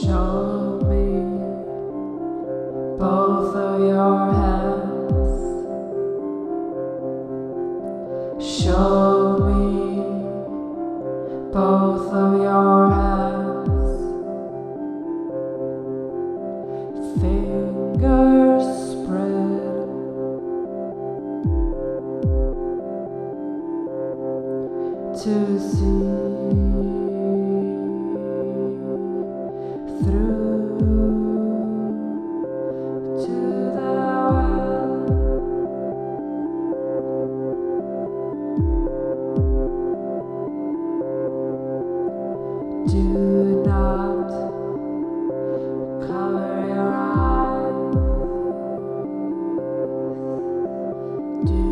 Show me both of your hands. Show me both of your hands. Fingers spread to see through to the well. Do not cover your eyes. Do